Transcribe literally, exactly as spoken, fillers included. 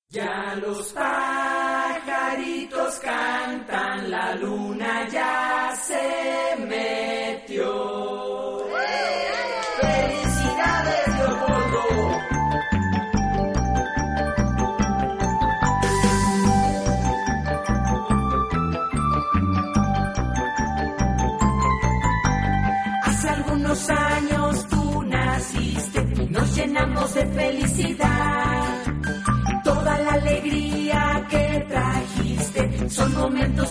Ya los pajaritos cantan, la luna ya se metió. ¡Felicidades, Leopoldo! Hace algunos años tú naciste y nos llenamos de felicidad. Toda la alegría que trajiste son momentos